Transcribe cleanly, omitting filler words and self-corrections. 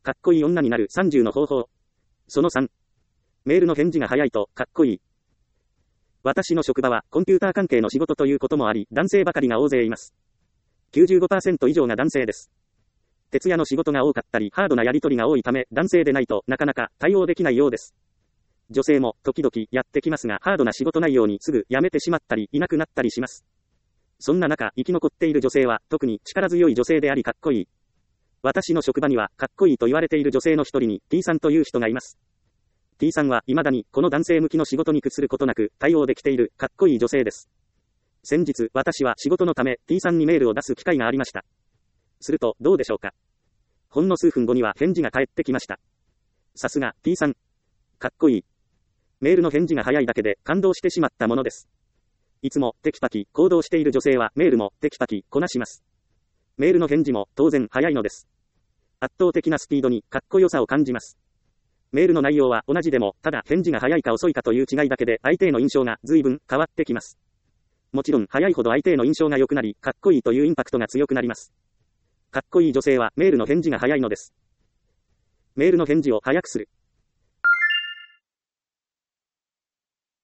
かっこいい女になる30の方法。その3。メールの返事が早いと、かっこいい。私の職場はコンピューター関係の仕事ということもあり、男性ばかりが大勢います。95% 以上が男性です。徹夜の仕事が多かったり、ハードなやり取りが多いため、男性でないとなかなか対応できないようです。女性も時々やってきますが、ハードな仕事内容にすぐ辞めてしまったり、いなくなったりします。そんな中、生き残っている女性は、特に力強い女性でありかっこいい。私の職場には、かっこいいと言われている女性の一人に、T さんという人がいます。T さんは、未だに、この男性向きの仕事に屈することなく、対応できている、かっこいい女性です。先日、私は仕事のため、T さんにメールを出す機会がありました。すると、どうでしょうか。ほんの数分後には返事が返ってきました。さすが、T さん。かっこいい。メールの返事が早いだけで、感動してしまったものです。いつも、テキパキ、行動している女性は、メールも、テキパキ、こなします。メールの返事も、当然、早いのです。圧倒的なスピードに、かっこよさを感じます。メールの内容は同じでも、ただ、返事が早いか遅いかという違いだけで、相手への印象が、随分、変わってきます。もちろん、早いほど相手への印象が良くなり、かっこいいというインパクトが強くなります。かっこいい女性は、メールの返事が早いのです。メールの返事を早くする。